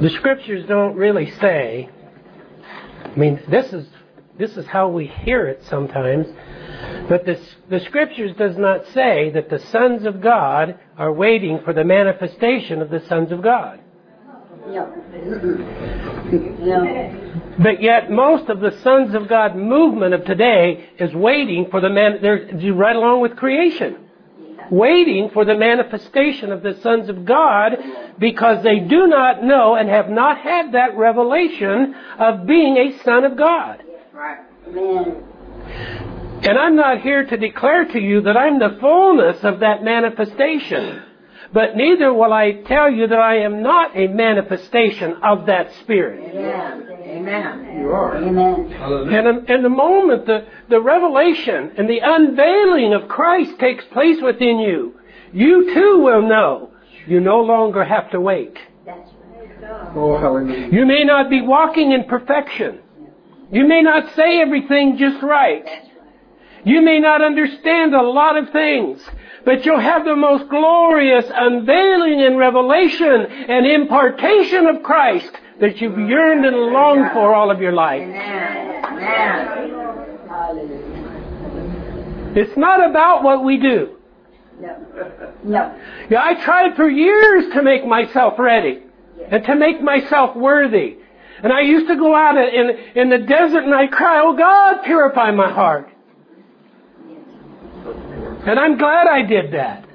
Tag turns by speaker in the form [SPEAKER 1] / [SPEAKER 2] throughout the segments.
[SPEAKER 1] The Scriptures don't really say, I mean, this is how we hear it sometimes, but the Scriptures does not say that the sons of God are waiting for the manifestation of the sons of God.
[SPEAKER 2] No. No.
[SPEAKER 1] But yet most of the sons of God movement of today is waiting for right along with creation. Waiting for the manifestation of the sons of God because they do not know and have not had that revelation of being a son of God.
[SPEAKER 2] Right. Amen.
[SPEAKER 1] And I'm not here to declare to you that I'm the fullness of that manifestation. But neither will I tell you that I am not a manifestation of that Spirit.
[SPEAKER 2] Amen. Amen.
[SPEAKER 3] You are.
[SPEAKER 2] Amen.
[SPEAKER 1] And the moment the revelation and the unveiling of Christ takes place within you, you too will know you no longer have to wait.
[SPEAKER 2] That's right.
[SPEAKER 3] Oh, hallelujah.
[SPEAKER 1] You may not be walking in perfection. You may not say everything just right. You may not understand a lot of things. But you'll have the most glorious unveiling and revelation and impartation of Christ that you've yearned and longed for all of your life. It's not about what we do.
[SPEAKER 2] No.
[SPEAKER 1] Yeah, I tried for years to make myself ready and to make myself worthy. And I used to go out in the desert and I'd cry, "Oh God, purify my heart." And I'm glad I did that.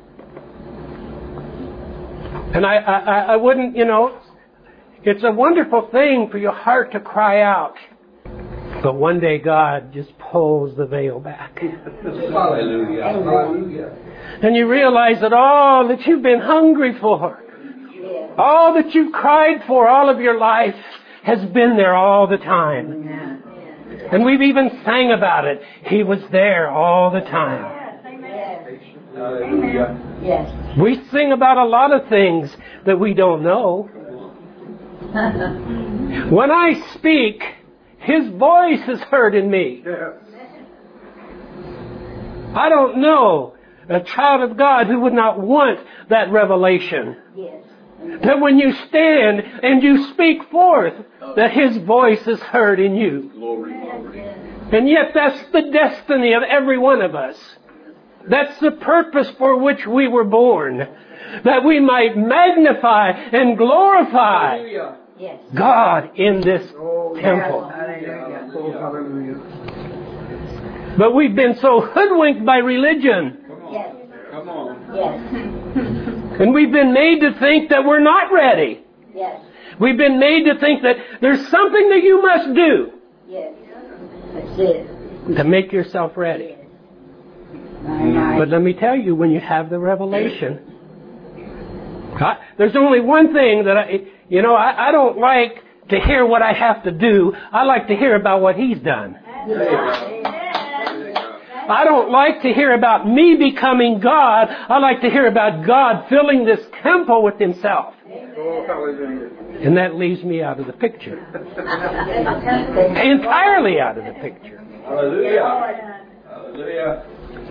[SPEAKER 1] And I wouldn't, it's a wonderful thing for your heart to cry out. But one day God just pulls the veil back.
[SPEAKER 3] Hallelujah. Hallelujah.
[SPEAKER 1] And you realize that all that you've been hungry for, all that you've cried for all of your life has been there all the time. And we've even sang about it. He was there all the time.
[SPEAKER 3] Hallelujah.
[SPEAKER 2] Yes.
[SPEAKER 1] We sing about a lot of things that we don't know. When I speak, His voice is heard in me.
[SPEAKER 3] Yes.
[SPEAKER 1] I don't know a child of God who would not want that revelation.
[SPEAKER 2] Yes.
[SPEAKER 1] That when you stand and you speak forth, that His voice is heard in you.
[SPEAKER 3] Glory.
[SPEAKER 1] And yet that's the destiny of every one of us. That's the purpose for which we were born. That we might magnify and glorify
[SPEAKER 2] Yes.
[SPEAKER 1] God in this temple.
[SPEAKER 3] Hallelujah. Oh, hallelujah.
[SPEAKER 1] But we've been so hoodwinked by religion.
[SPEAKER 2] Yes.
[SPEAKER 3] Come on.
[SPEAKER 2] Yes.
[SPEAKER 1] And we've been made to think that we're not ready.
[SPEAKER 2] Yes.
[SPEAKER 1] We've been made to think that there's something that you must do
[SPEAKER 2] Yes. That's it.
[SPEAKER 1] to make yourself ready.
[SPEAKER 2] Right.
[SPEAKER 1] But let me tell you, when you have the revelation, there's only one thing that I don't like to hear what I have to do. I like to hear about what He's done. I don't like to hear about me becoming God. I like to hear about God filling this temple with Himself.
[SPEAKER 3] Oh, hallelujah.
[SPEAKER 1] And that leaves me out of the picture. Entirely out of the picture.
[SPEAKER 3] Hallelujah. Hallelujah.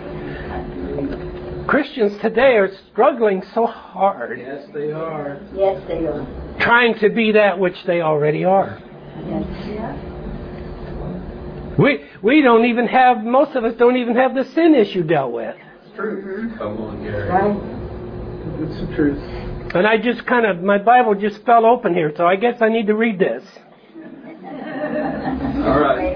[SPEAKER 1] Christians today are struggling so hard,
[SPEAKER 3] Yes, they are.
[SPEAKER 2] Yes, they are.
[SPEAKER 1] trying to be that which they already are.
[SPEAKER 2] Yes.
[SPEAKER 1] We don't even have, most of us don't even have the sin issue dealt with.
[SPEAKER 3] It's true. Come on, Gary.
[SPEAKER 2] Right.
[SPEAKER 3] It's the truth.
[SPEAKER 1] And I just my Bible just fell open here, so I guess I need to read this.
[SPEAKER 3] All right.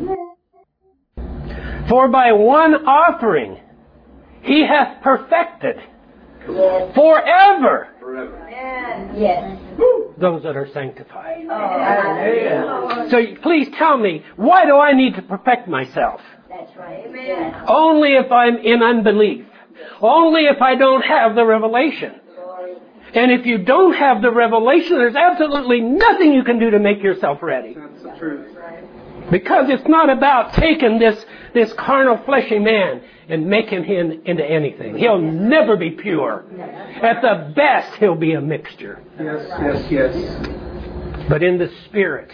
[SPEAKER 1] For by one offering He hath perfected
[SPEAKER 2] Yes.
[SPEAKER 1] forever
[SPEAKER 3] Forever.
[SPEAKER 2] Yes.
[SPEAKER 1] those that are sanctified.
[SPEAKER 2] Hallelujah.
[SPEAKER 1] So please tell me, why do I need to perfect myself?
[SPEAKER 2] That's right. Amen.
[SPEAKER 1] Only if I'm in unbelief. Only if I don't have the revelation.
[SPEAKER 2] Glory.
[SPEAKER 1] And if you don't have the revelation, there's absolutely nothing you can do to make yourself ready.
[SPEAKER 3] That's the truth.
[SPEAKER 1] Because it's not about taking this carnal, fleshy man and making him into anything. He'll never be pure. At the best, he'll be a mixture.
[SPEAKER 3] Yes.
[SPEAKER 1] But in the Spirit,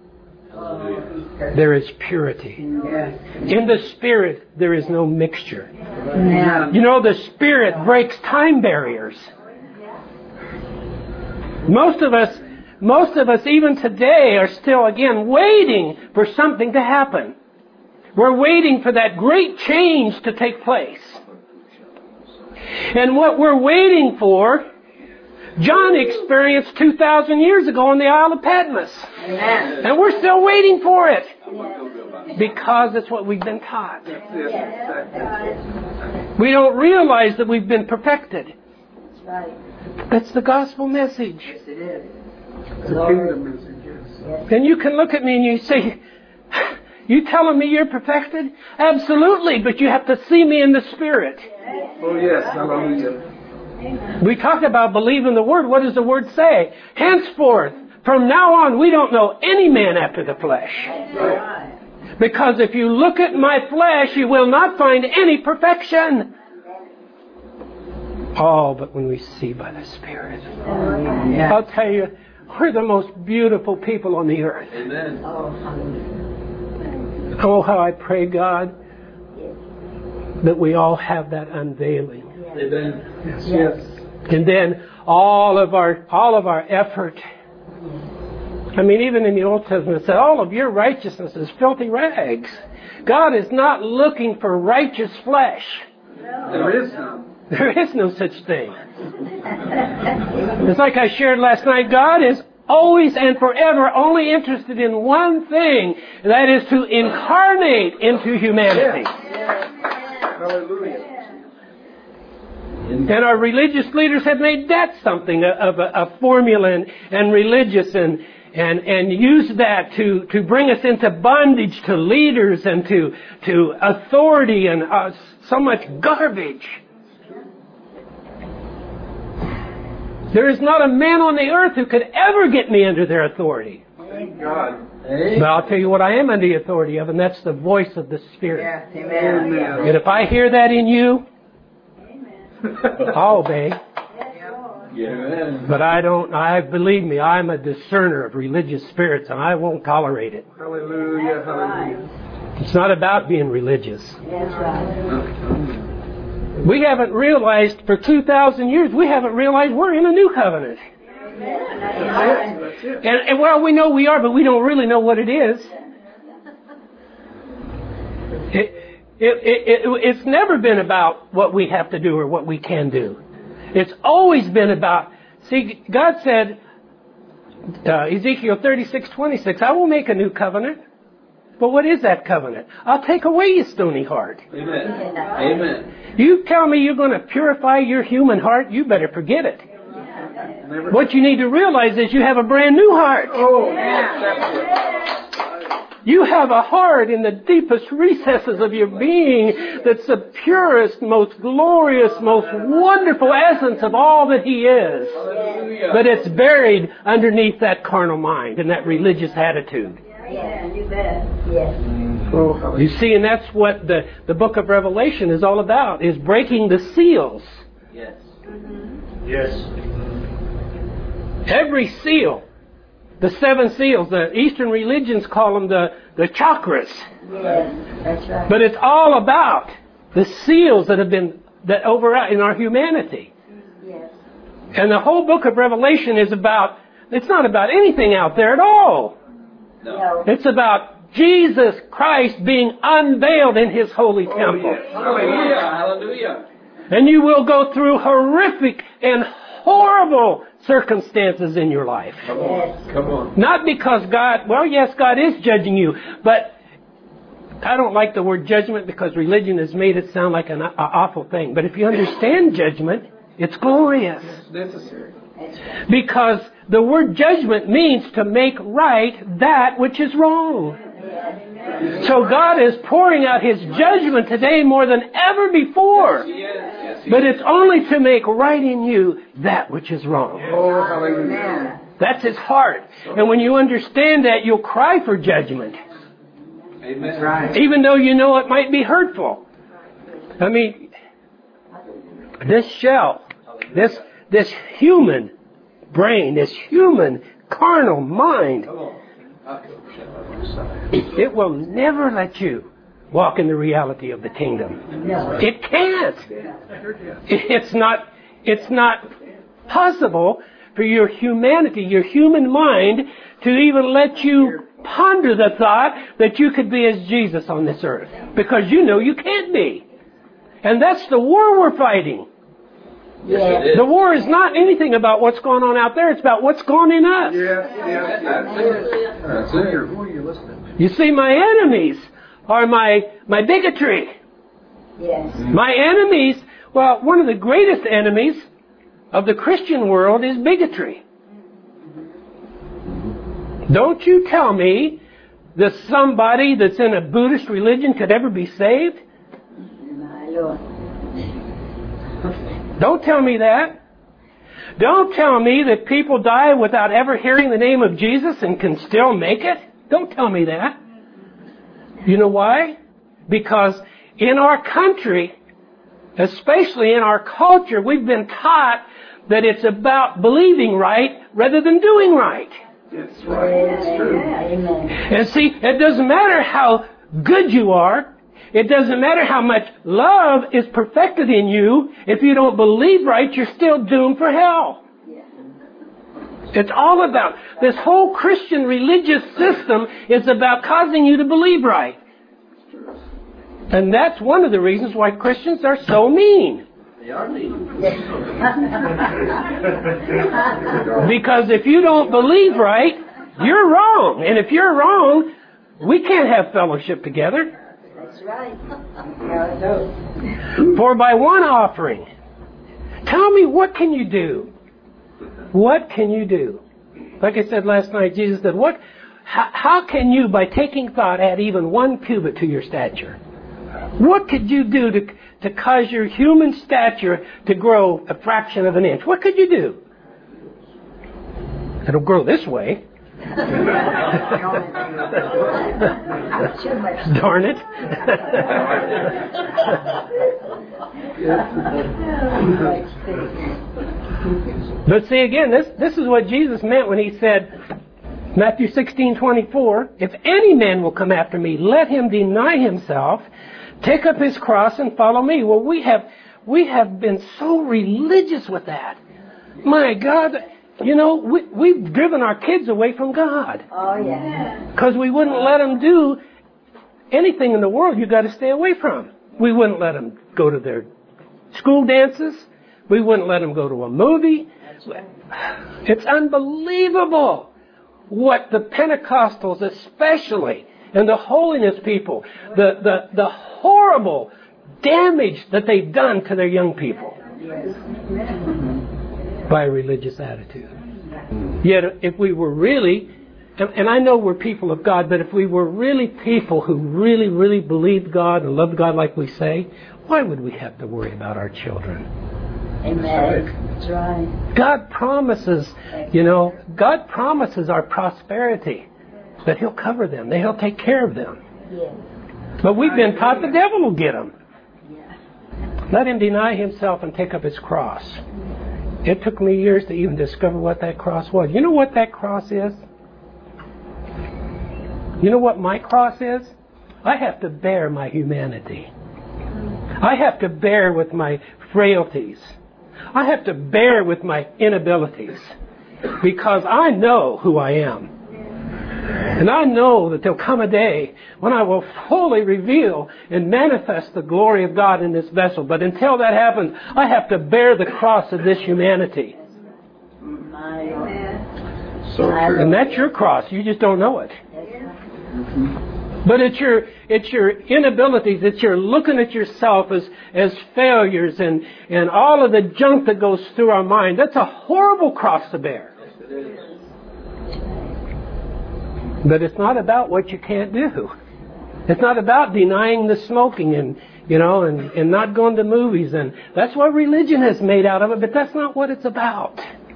[SPEAKER 1] there is purity. In the Spirit, there is no mixture. You know, the Spirit breaks time barriers. Most of us, most of us, even today, are still, again, waiting for something to happen. We're waiting for that great change to take place. And what we're waiting for, John experienced 2,000 years ago on the Isle of Patmos.
[SPEAKER 2] Amen.
[SPEAKER 1] And we're still waiting for it. Because it's what we've been taught. We don't realize that we've been perfected. That's the gospel message.
[SPEAKER 2] Yes, it is.
[SPEAKER 3] It's a kingdom message, yes.
[SPEAKER 1] And you can look at me and you say, you telling me you're perfected? Absolutely, but you have to see me in the Spirit.
[SPEAKER 3] Oh, yes. Hallelujah.
[SPEAKER 1] We talked about believing the Word. What does the Word say? Henceforth, from now on, we don't know any man after the flesh. Because if you look at my flesh, you will not find any perfection. Oh, but when we see by the Spirit, I'll tell you, we're the most beautiful people on the earth.
[SPEAKER 3] Amen.
[SPEAKER 1] Oh, how I pray, God, that we all have that unveiling.
[SPEAKER 3] Amen. Yes, yes.
[SPEAKER 1] And then all of our effort. I mean, even in the Old Testament, it said, all of your righteousness is filthy rags. God is not looking for righteous flesh.
[SPEAKER 3] There is none.
[SPEAKER 1] There is no such thing. It's like I shared last night. God is always and forever only interested in one thing, and that is to incarnate into humanity.
[SPEAKER 3] Hallelujah.
[SPEAKER 1] And our religious leaders have made that something of a formula and religious and use that to bring us into bondage to leaders and to authority and so much garbage. There is not a man on the earth who could ever get me under their authority.
[SPEAKER 3] Thank God.
[SPEAKER 1] But I'll tell you what I am under the authority of, and that's the voice of the Spirit.
[SPEAKER 2] Yes, amen.
[SPEAKER 1] And if I hear that in you, I'll obey.
[SPEAKER 3] Amen.
[SPEAKER 1] But believe me, I'm a discerner of religious spirits, and I won't tolerate it.
[SPEAKER 3] Hallelujah. Hallelujah.
[SPEAKER 1] It's not about being religious.
[SPEAKER 2] That's right.
[SPEAKER 1] We haven't realized for 2,000 years, we haven't realized we're in a new covenant.
[SPEAKER 3] That's it.
[SPEAKER 1] And well, we know we are, but we don't really know what it is. It's never been about what we have to do or what we can do. It's always been about, see, God said, Ezekiel 36:26, I will make a new covenant. But what is that covenant? I'll take away your stony heart.
[SPEAKER 3] Amen. Amen.
[SPEAKER 1] You tell me you're going to purify your human heart, you better forget it.
[SPEAKER 3] Never.
[SPEAKER 1] What you need to realize is you have a brand new heart.
[SPEAKER 3] Oh, yes, that's it.
[SPEAKER 1] You have a heart in the deepest recesses of your being that's the purest, most glorious, most wonderful essence of all that He is.
[SPEAKER 3] Hallelujah.
[SPEAKER 1] But it's buried underneath that carnal mind and that religious attitude.
[SPEAKER 2] Yeah, you bet. Yes.
[SPEAKER 3] Oh, hallelujah.
[SPEAKER 1] You see, and that's what the book of Revelation is all about, is breaking the seals.
[SPEAKER 3] Yes.
[SPEAKER 4] Yes.
[SPEAKER 1] Every seal. The 7 seals. The Eastern religions call them the chakras.
[SPEAKER 2] Yes, that's right.
[SPEAKER 1] But it's all about the seals that have been over in our humanity.
[SPEAKER 2] Yes.
[SPEAKER 1] And the whole book of Revelation is about, it's not about anything out there at all.
[SPEAKER 2] No.
[SPEAKER 1] It's about Jesus Christ being unveiled in His holy temple.
[SPEAKER 3] Yes. Hallelujah. Hallelujah.
[SPEAKER 1] And you will go through horrific and horrible circumstances in your life.
[SPEAKER 3] Come on. Come on.
[SPEAKER 1] Not because God, well, yes, God is judging you, but I don't like the word judgment because religion has made it sound like an awful thing. But if you understand judgment, it's glorious.
[SPEAKER 3] It's necessary.
[SPEAKER 1] Because the word judgment means to make right that which is wrong. So God is pouring out His judgment today more than ever before.
[SPEAKER 3] Yes.
[SPEAKER 1] But it's only to make right in you that which is wrong.
[SPEAKER 3] Oh, hallelujah.
[SPEAKER 1] That's His heart. And when you understand that, you'll cry for judgment.
[SPEAKER 3] Amen. Right.
[SPEAKER 1] Even though you know it might be hurtful. I mean, this shell, this human brain, this human carnal mind, it will never let you walk in the reality of the kingdom.
[SPEAKER 2] No.
[SPEAKER 1] It can't. It's not possible for your humanity, your human mind, to even let you ponder the thought that you could be as Jesus on this earth. Because you know you can't be. And that's the war we're fighting.
[SPEAKER 2] Yes.
[SPEAKER 1] The war is not anything about what's going on out there. It's about what's going in us.
[SPEAKER 3] That's it. Who are you listening to?
[SPEAKER 1] You see, my enemies are my bigotry.
[SPEAKER 2] Yes.
[SPEAKER 1] My enemies, well, one of the greatest enemies of the Christian world is bigotry. Don't you tell me that somebody that's in a Buddhist religion could ever be saved?
[SPEAKER 2] My Lord.
[SPEAKER 1] Don't tell me that. Don't tell me that people die without ever hearing the name of Jesus and can still make it. Don't tell me that. You know why? Because in our country, especially in our culture, we've been taught that it's about believing right rather than doing right.
[SPEAKER 3] That's right. That's true.
[SPEAKER 2] Amen.
[SPEAKER 1] And see, it doesn't matter how good you are. It doesn't matter how much love is perfected in you. If you don't believe right, you're still doomed for hell. It's all about, this whole Christian religious system is about causing you to believe right. And that's one of the reasons why Christians are so mean.
[SPEAKER 3] They are mean.
[SPEAKER 1] Because if you don't believe right, you're wrong. And if you're wrong, we can't have fellowship together.
[SPEAKER 2] That's right. No.
[SPEAKER 1] For by one offering, tell me, what can you do? What can you do? Like I said last night, Jesus said, how can you, by taking thought, add even 1 cubit to your stature? What could you do to cause your human stature to grow a fraction of an inch? What could you do? It'll grow this way. Darn it. But see, again, this is what Jesus meant when he said, Matthew 16:24, if any man will come after me, let him deny himself, take up his cross and follow me. Well, we have been so religious with that. My God, you know, we've driven our kids away from God.
[SPEAKER 2] Oh, yeah.
[SPEAKER 1] Because we wouldn't let them do anything in the world you've got to stay away from. We wouldn't let them go to their school dances. We wouldn't let them go to a movie. It's unbelievable what the Pentecostals especially, and the holiness people, the horrible damage that they've done to their young people by a religious attitude. Yet if we were really, and I know we're people of God, but if we were really people who really, really believed God and loved God like we say, why would we have to worry about our children?
[SPEAKER 2] Amen. That's right.
[SPEAKER 1] God promises, you know, God promises our prosperity, that He'll cover them, that He'll take care of them.
[SPEAKER 2] Yes.
[SPEAKER 1] But we've been taught the devil will get them. Let him deny himself and take up his cross. It took me years to even discover what that cross was. You know what that cross is? You know what my cross is? I have to bear my humanity. I have to bear with my frailties. I have to bear with my inabilities. Because I know who I am. And I know that there'll come a day when I will fully reveal and manifest the glory of God in this vessel. But until that happens, I have to bear the cross of this humanity.
[SPEAKER 3] So true.
[SPEAKER 1] And that's your cross. You just don't know it. But it's your inabilities. It's your looking at yourself as failures and all of the junk that goes through our mind. That's a horrible cross to bear. But it's not about what you can't do. It's not about denying the smoking and not going to movies. And that's what religion has made out of it, but that's not what it's about.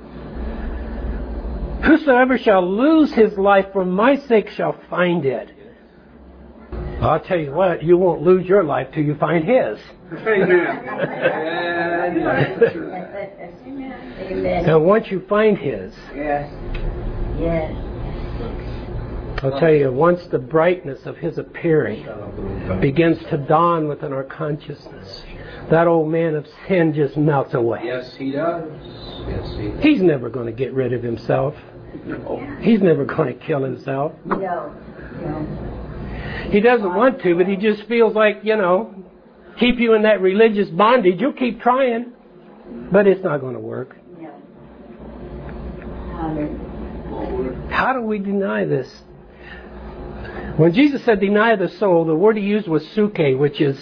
[SPEAKER 1] Whosoever shall lose his life for my sake shall find it. I'll tell you what, you won't lose your life till you find his.
[SPEAKER 3] Amen.
[SPEAKER 2] Amen.
[SPEAKER 1] And once you find his,
[SPEAKER 2] Yes.
[SPEAKER 1] I'll tell you, once the brightness of His appearing begins to dawn within our consciousness, that old man of sin just melts away.
[SPEAKER 3] Yes, he does. Yes, he does.
[SPEAKER 1] He's never going to get rid of himself. He's never going to kill himself.
[SPEAKER 2] No.
[SPEAKER 1] He doesn't want to, but he just feels like, keep you in that religious bondage. You'll keep trying, but it's not going to work.
[SPEAKER 2] No.
[SPEAKER 1] How do we deny this? When Jesus said deny the soul, the word He used was suke, which is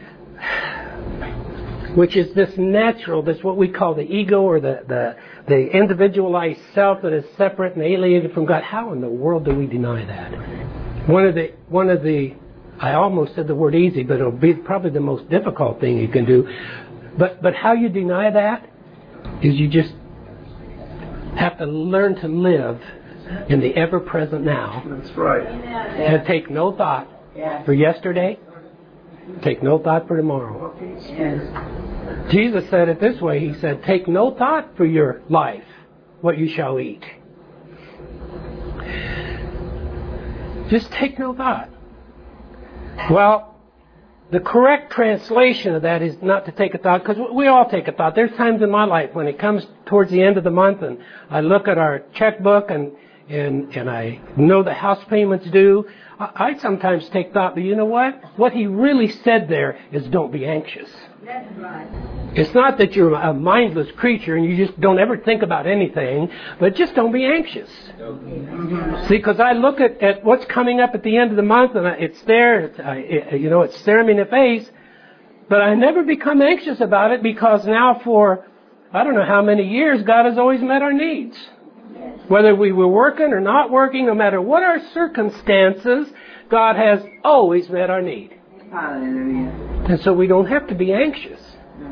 [SPEAKER 1] this natural, that's what we call the ego, or the individualized self that is separate and alienated from God. How in the world do we deny that? One of the I almost said the word easy, but it'll be probably the most difficult thing you can do. But how you deny that is you just have to learn to live in the ever-present now.
[SPEAKER 3] That's right.
[SPEAKER 1] And take no thought for yesterday, take no thought for tomorrow. Jesus said it this way. He said, take no thought for your life, what you shall eat. Just take no thought. Well, the correct translation of that is not to take a thought, because we all take a thought. There's times in my life when it comes towards the end of the month and I look at our checkbook and I know the house payments due. I sometimes take thought, but you know what? What He really said there is don't be anxious.
[SPEAKER 2] That's right.
[SPEAKER 1] It's not that you're a mindless creature and you just don't ever think about anything, but just don't be anxious. See, because I look at what's coming up at the end of the month and it's there, it's staring me in the face, but I never become anxious about it because now for I don't know how many years God has always met our needs. Whether we were working or not working, no matter what our circumstances, God has always met our need.
[SPEAKER 2] Hallelujah.
[SPEAKER 1] And so we don't have to be anxious.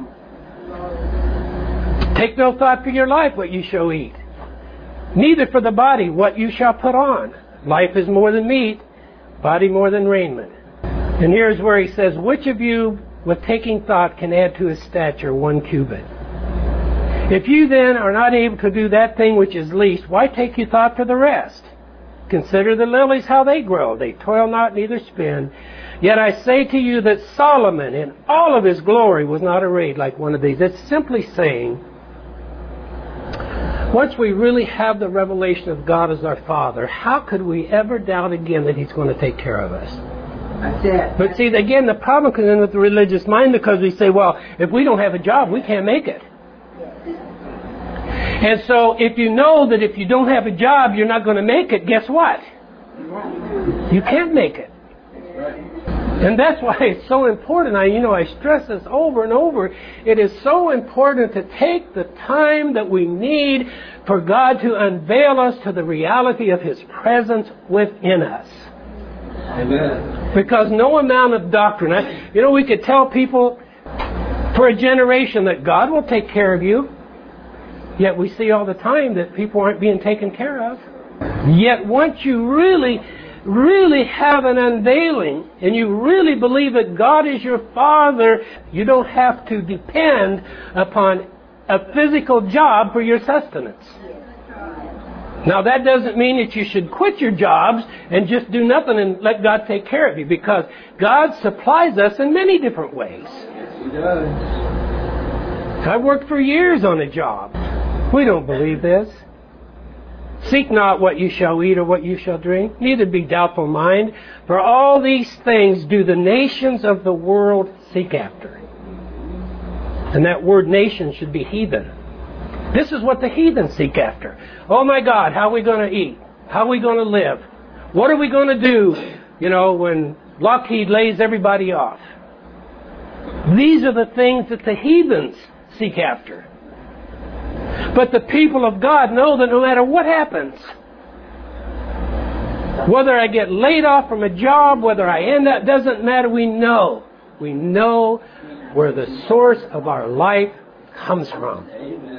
[SPEAKER 1] Take no thought for your life what you shall eat, neither for the body what you shall put on. Life is more than meat, body more than raiment. And here's where He says, which of you with taking thought can add to his stature 1 cubit? If you then are not able to do that thing which is least, why take you thought for the rest? Consider the lilies, how they grow. They toil not, neither spin. Yet I say to you that Solomon in all of his glory was not arrayed like one of these. It's simply saying, once we really have the revelation of God as our Father, how could we ever doubt again that He's going to take care of us?
[SPEAKER 2] That's it.
[SPEAKER 1] But see, again, the problem comes in with the religious mind, because we say, well, if we don't have a job, we can't make it. And so if you know that if you don't have a job, you're not going to make it, guess what? You can't make it. And that's why it's so important. I stress this over and over. It is so important to take the time that we need for God to unveil us to the reality of His presence within us.
[SPEAKER 3] Amen.
[SPEAKER 1] Because no amount of doctrine, we could tell people for a generation that God will take care of you. Yet we see all the time that people aren't being taken care of. Yet once you really have an unveiling and you really believe that God is your Father, you don't have to depend upon a physical job for your sustenance. Now that doesn't mean that you should quit your jobs and just do nothing and let God take care of you, because God supplies us in many different ways.
[SPEAKER 3] Yes, He does.
[SPEAKER 1] I've worked for years on a job. We don't believe this. Seek not what you shall eat or what you shall drink, neither be doubtful mind. For all these things do the nations of the world seek after. And that word nation should be heathen. This is what the heathen seek after. Oh my God, how are we going to eat? How are we going to live? What are we going to do, when Lockheed lays everybody off? These are the things that the heathens seek after. But the people of God know that no matter what happens, whether I get laid off from a job, whether I end up, doesn't matter. We know where the source of our life comes from.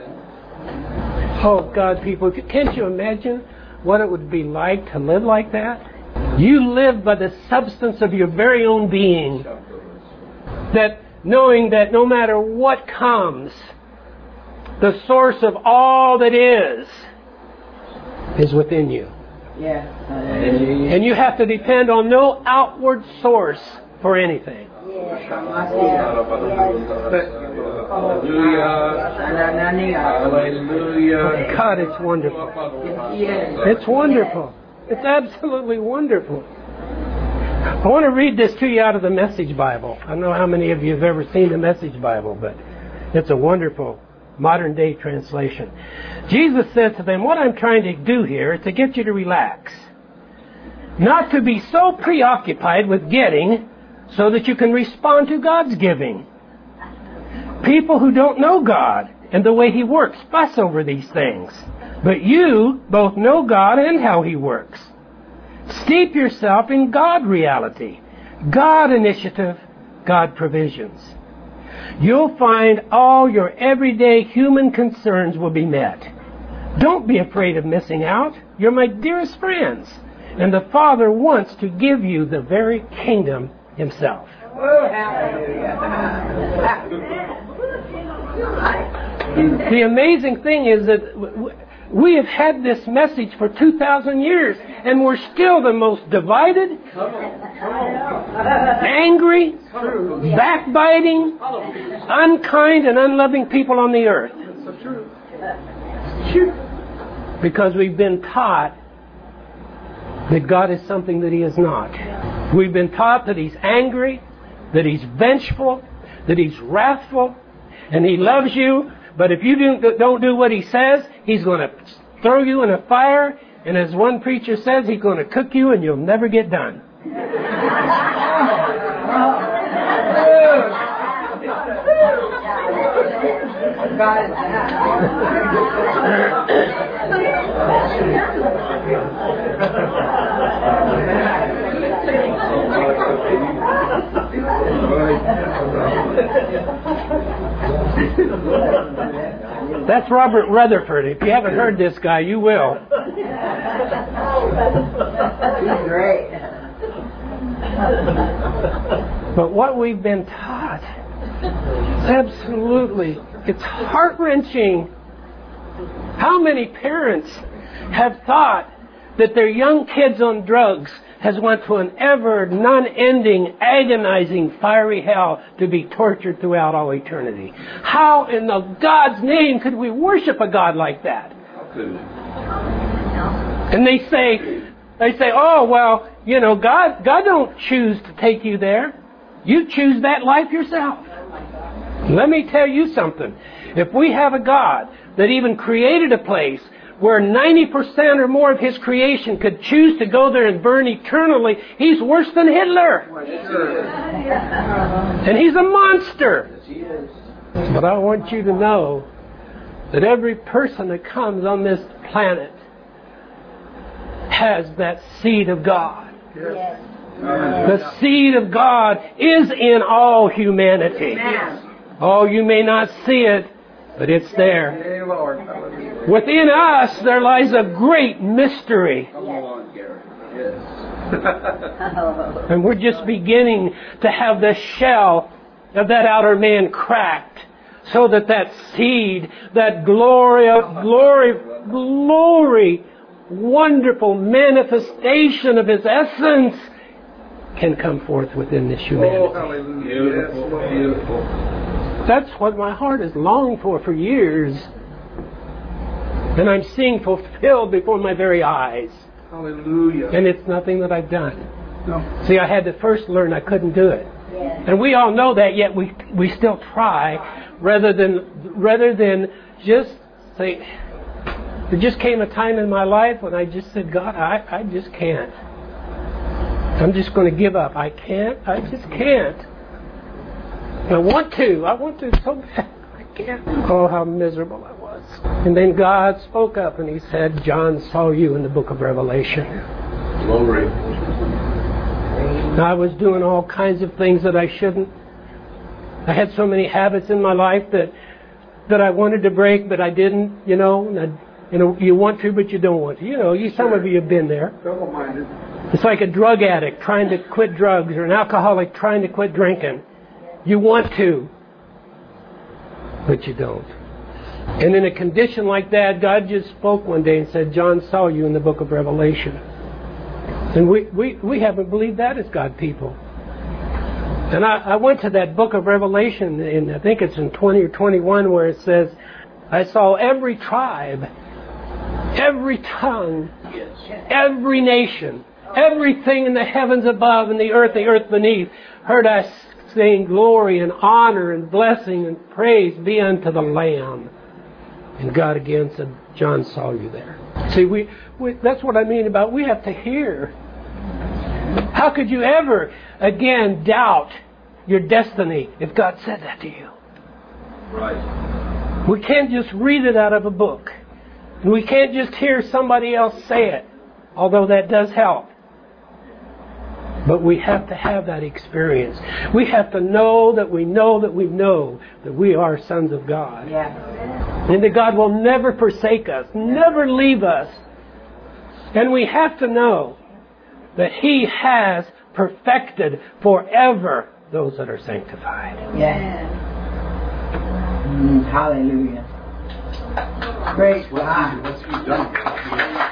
[SPEAKER 1] Oh God, people, can't you imagine what it would be like to live like that? You live by the substance of your very own being. That knowing that no matter what comes, the source of all that is within you.
[SPEAKER 2] Yeah.
[SPEAKER 1] And you have to depend on no outward source for anything.
[SPEAKER 3] Hallelujah.
[SPEAKER 1] God, it's wonderful. It's wonderful. It's absolutely wonderful. I want to read this to you out of the Message Bible. I don't know how many of you have ever seen the Message Bible, but it's a wonderful modern day translation. Jesus said to them, what I'm trying to do here is to get you to relax. Not to be so preoccupied with getting so that you can respond to God's giving. People who don't know God and the way He works fuss over these things. But you both know God and how He works. Steep yourself in God reality, God initiative, God provisions. You'll find all your everyday human concerns will be met. Don't be afraid of missing out. You're my dearest friends. And the Father wants to give you the very kingdom Himself. The amazing thing is that we have had this message for 2,000 years, and we're still the most divided, angry, backbiting, unkind, and unloving people on the earth. Because we've been taught that God is something that He is not. We've been taught that He's angry, that He's vengeful, that He's wrathful, and He loves you, but if you don't do what He says, He's going to throw you in a fire, and as one preacher says, He's going to cook you and you'll never get done. That's Robert Rutherford. If you haven't heard this guy, you will.
[SPEAKER 2] He's great.
[SPEAKER 1] But what we've been taught, absolutely, it's heart-wrenching. How many parents have thought that their young kids on drugs has went to an ever non-ending, agonizing, fiery hell to be tortured throughout all eternity? How in the God's name could we worship a God like that? And they say, oh, well, you know, God don't choose to take you there. You choose that life yourself. Let me tell you something. If we have a God that even created a place where 90% or more of His creation could choose to go there and burn eternally, He's worse than Hitler. And He's a monster. But I want you to know that every person that comes on this planet has that seed of God. The seed of God is in all humanity. Oh, you may not see it, but it's there. Within us, there lies a great mystery. And we're just beginning to have the shell of that outer man cracked, so that seed, that glory, wonderful manifestation of His essence can come forth within this humanity.
[SPEAKER 3] Beautiful.
[SPEAKER 1] That's what my heart has longed for years. And I'm seeing fulfilled before my very eyes.
[SPEAKER 3] Hallelujah.
[SPEAKER 1] And it's nothing that I've done.
[SPEAKER 3] No.
[SPEAKER 1] See, I had to first learn I couldn't do it. And we all know that, yet we still try rather than just say. There just came a time in my life when I just said, God, I just can't. I'm just going to give up. I just can't. I want to so bad. I can't. Oh, how miserable I was. And then God spoke up and He said, John saw you in the book of Revelation.
[SPEAKER 3] Glory.
[SPEAKER 1] I was doing all kinds of things that I shouldn't. I had so many habits in my life that I wanted to break, but I didn't, you know, you want to, but you don't want to. Some of you have been there.
[SPEAKER 3] Double-minded.
[SPEAKER 1] It's like a drug addict trying to quit drugs or an alcoholic trying to quit drinking. You want to, but you don't. And in a condition like that, God just spoke one day and said, John saw you in the book of Revelation. And we haven't believed that as God people. And I went to that book of Revelation, and I think it's in 20 or 21, where it says, I saw every tribe, every tongue, every nation, everything in the heavens above and the earth beneath, heard us saying, glory and honor and blessing and praise be unto the Lamb. And God again said, John saw you there. See, we that's what I mean about we have to hear. How could you ever, again, doubt your destiny if God said that to you?
[SPEAKER 3] Right.
[SPEAKER 1] We can't just read it out of a book. And we can't just hear somebody else say it, although that does help. But we have to have that experience. We have to know that we know that we know that we are sons of God.
[SPEAKER 2] Yeah.
[SPEAKER 1] And that God will never forsake us, never leave us. And we have to know that He has perfected forever those that are sanctified.
[SPEAKER 2] Yeah. Hallelujah. Praise God.
[SPEAKER 3] What's He done?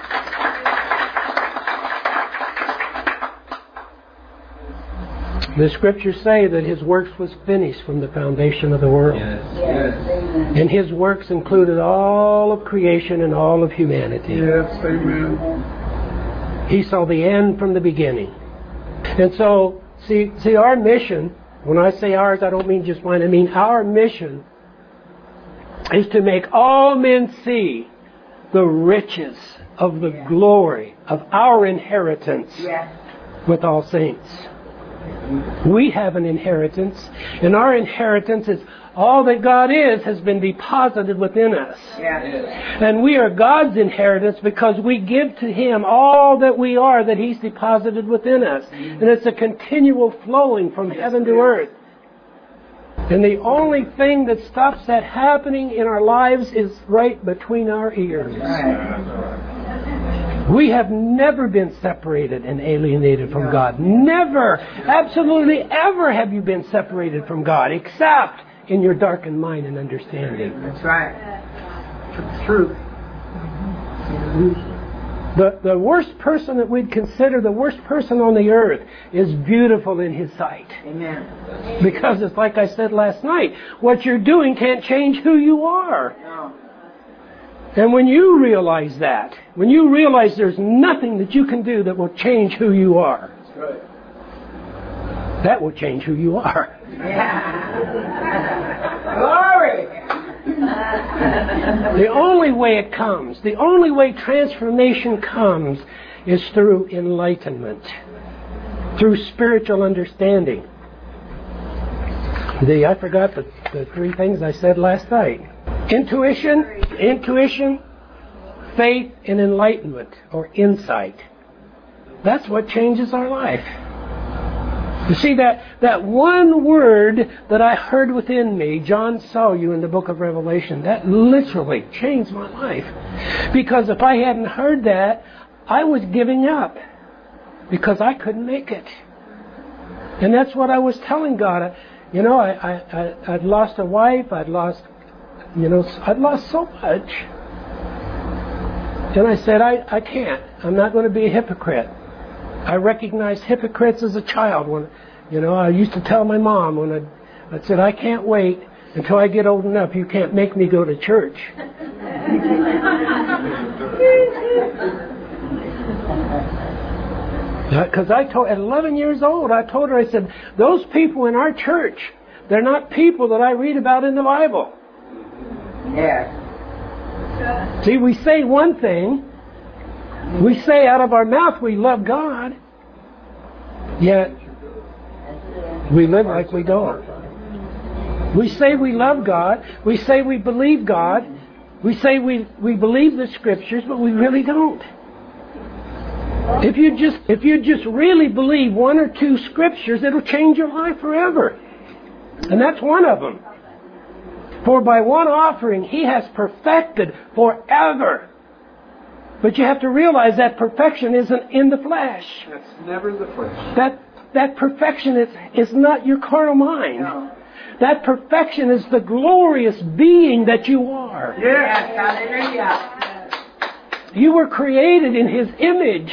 [SPEAKER 1] The Scriptures say that His works was finished from the foundation of the world.
[SPEAKER 3] Yes.
[SPEAKER 1] And His works included all of creation and all of humanity.
[SPEAKER 3] Yes. Amen.
[SPEAKER 1] He saw the end from the beginning. And so, see our mission, when I say ours, I don't mean just mine, I mean our mission is to make all men see the riches of the glory of our inheritance with all saints. We have an inheritance, and our inheritance is all that God has been deposited within us. And we are God's inheritance because we give to Him all that we are that He's deposited within us. And it's a continual flowing from heaven to earth. And the only thing that stops that happening in our lives is right between our ears. We have never been separated and alienated from God. Never, absolutely ever have you been separated from God, except in your darkened mind and understanding.
[SPEAKER 2] That's right.
[SPEAKER 1] It's true. The worst person that we'd consider the worst person on the earth is beautiful in His sight.
[SPEAKER 2] Amen.
[SPEAKER 1] Because it's like I said last night, what you're doing can't change who you are.
[SPEAKER 2] No.
[SPEAKER 1] And when you realize that, when you realize there's nothing that you can do that will change who you are,
[SPEAKER 3] That's right.
[SPEAKER 1] that will change who you are.
[SPEAKER 2] Yeah. Glory.
[SPEAKER 1] The only way it comes, the only way transformation comes is through enlightenment, through spiritual understanding. I forgot the three things I said last night. Intuition, faith, and enlightenment, or insight. That's what changes our life. You see, that one word that I heard within me, John saw you in the book of Revelation, that literally changed my life. Because if I hadn't heard that, I was giving up. Because I couldn't make it. And that's what I was telling God. I'd lost a wife, I'd lost so much. And I said, I can't. I'm not going to be a hypocrite. I recognized hypocrites as a child. When, I used to tell my mom when I said, I can't wait until I get old enough. You can't make me go to church. Because at 11 years old, I told her, I said, those people in our church, they're not people that I read about in the Bible.
[SPEAKER 2] Yeah.
[SPEAKER 1] See, we say one thing. We say out of our mouth we love God. Yet, we live like we don't. We say we love God. We say we believe God. We say we believe the Scriptures, but we really don't. If you just really believe one or two Scriptures, it'll change your life forever. And that's one of them. For by one offering He has perfected forever. But you have to realize that perfection isn't in the flesh.
[SPEAKER 3] That's never the flesh.
[SPEAKER 1] That perfection is not your carnal mind.
[SPEAKER 2] No.
[SPEAKER 1] That perfection is the glorious being that you are.
[SPEAKER 2] Yes, hallelujah.
[SPEAKER 1] You were created in His image.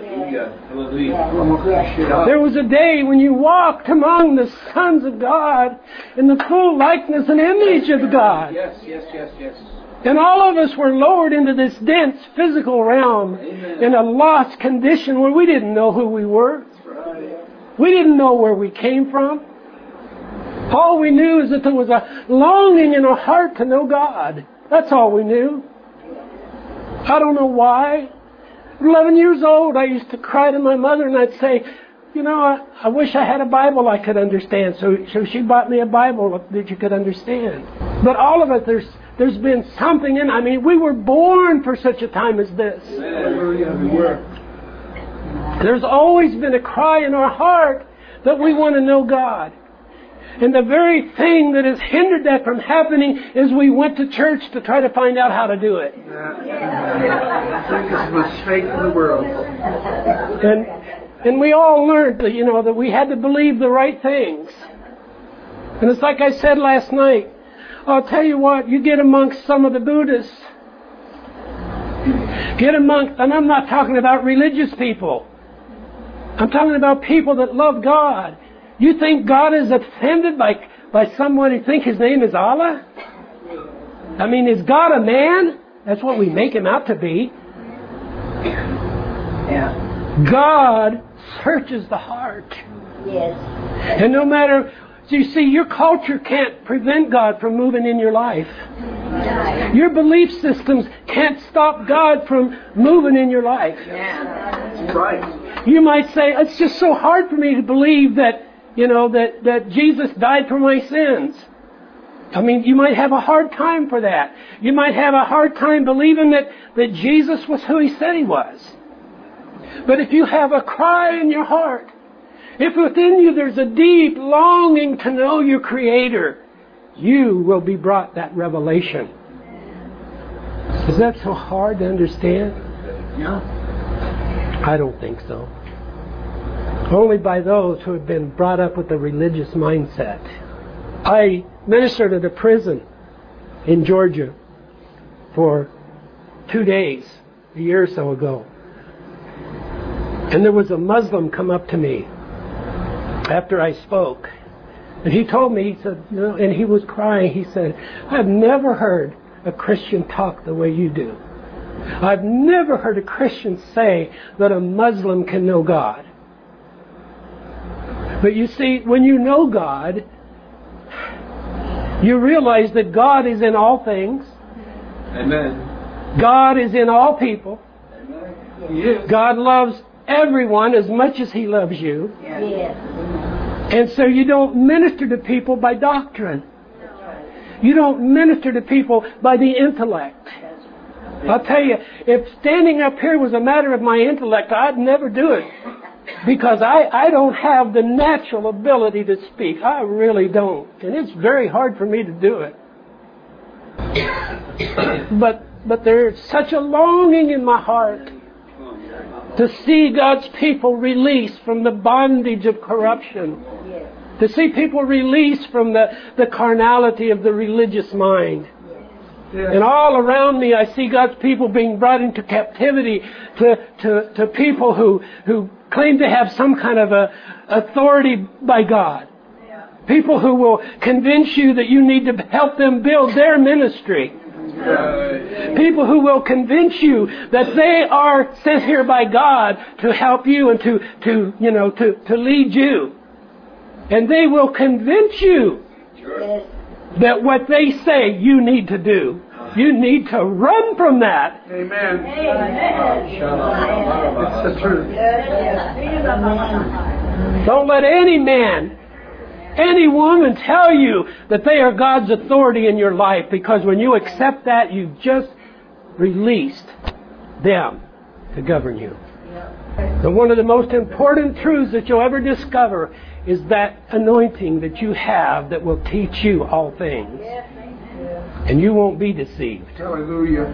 [SPEAKER 1] There was a day when you walked among the sons of God in the full likeness and image of God.
[SPEAKER 3] Yes, yes, yes, yes.
[SPEAKER 1] And all of us were lowered into this dense physical realm in a lost condition where we didn't know who we were. We didn't know where we came from. All we knew is that there was a longing in our heart to know God. That's all we knew. I don't know why. 11 years old, I used to cry to my mother and I'd say, you know, I wish I had a Bible I could understand. So she bought me a Bible that you could understand. But all of it, there's been something in. I mean, we were born for such a time as this. There's always been a cry in our heart that we want to know God. And the very thing that has hindered that from happening is we went to church to try to find out how to do it.
[SPEAKER 3] The biggest mistake in the world.
[SPEAKER 1] And we all learned that, you know, that we had to believe the right things. And it's like I said last night. I'll tell you what, you get amongst some of the Buddhists. Get amongst, and I'm not talking about religious people. I'm talking about people that love God. You think God is offended by someone who thinks his name is Allah? I mean, is God a man? That's what we make him out to be.
[SPEAKER 2] Yeah.
[SPEAKER 1] God searches the heart.
[SPEAKER 2] Yes.
[SPEAKER 1] And no matter, you see, your culture can't prevent God from moving in your life. Your belief systems can't stop God from moving in your life.
[SPEAKER 2] Yeah.
[SPEAKER 3] That's right.
[SPEAKER 1] You might say, it's just so hard for me to believe that, you know, that Jesus died for my sins. I mean, you might have a hard time for that. You might have a hard time believing that Jesus was who He said He was. But if you have a cry in your heart, if within you there's a deep longing to know your Creator, you will be brought that revelation. Is that so hard to understand?
[SPEAKER 3] Yeah.
[SPEAKER 1] I don't think so. Only by those who have been brought up with a religious mindset. I ministered at a prison in Georgia for 2 days, a year or so ago. And there was a Muslim come up to me after I spoke. And he told me, he said, you know, and he was crying, he said, I've never heard a Christian talk the way you do. I've never heard a Christian say that a Muslim can know God. But you see, when you know God, you realize that God is in all things.
[SPEAKER 3] Amen.
[SPEAKER 1] God is in all people.
[SPEAKER 3] Yes.
[SPEAKER 1] God loves everyone as much as He loves you.
[SPEAKER 2] Yes.
[SPEAKER 1] And so you don't minister to people by doctrine. You don't minister to people by the intellect. I'll tell you, if standing up here was a matter of my intellect, I'd never do it. Because I don't have the natural ability to speak. I really don't. And it's very hard for me to do it. But there's such a longing in my heart to see God's people released from the bondage of corruption. To see people released from the carnality of the religious mind. And all around me I see God's people being brought into captivity to people who claim to have some kind of a authority by God. People who will convince you that you need to help them build their ministry. People who will convince you that they are sent here by God to help you and to lead you. And they will convince you that what they say you need to do. You need to run from that.
[SPEAKER 3] Amen. It's the truth.
[SPEAKER 1] Don't let any man, any woman tell you that they are God's authority in your life, because when you accept that, you've just released them to govern you. And one of the most important truths that you'll ever discover is that anointing that you have that will teach you all things. And you won't be deceived.
[SPEAKER 3] Hallelujah.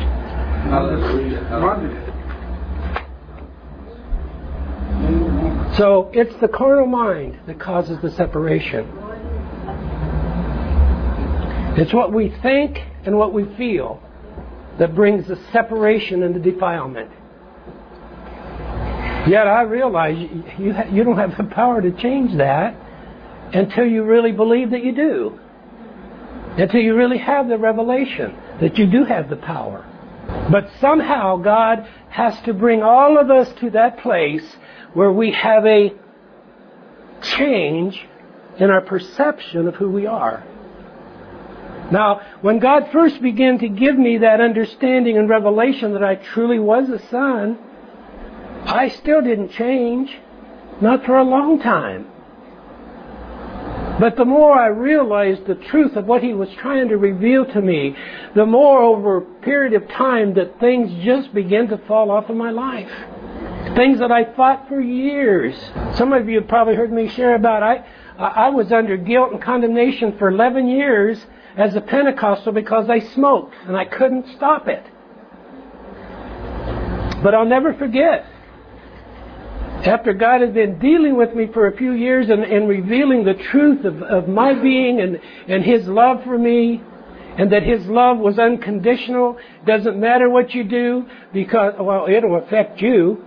[SPEAKER 3] Hallelujah.
[SPEAKER 1] So it's the carnal mind that causes the separation. It's what we think and what we feel that brings the separation and the defilement. Yet I realize you don't have the power to change that until you really believe that you do. Until you really have the revelation that you do have the power. But somehow God has to bring all of us to that place where we have a change in our perception of who we are. Now, when God first began to give me that understanding and revelation that I truly was a son, I still didn't change. Not for a long time. But the more I realized the truth of what He was trying to reveal to me, the more over a period of time that things just began to fall off of my life. Things that I fought for years. Some of you have probably heard me share about I was under guilt and condemnation for 11 years as a Pentecostal because I smoked and I couldn't stop it. But I'll never forget. After God had been dealing with me for a few years and revealing the truth of my being and His love for me, and that His love was unconditional, doesn't matter what you do, because, well, it'll affect you.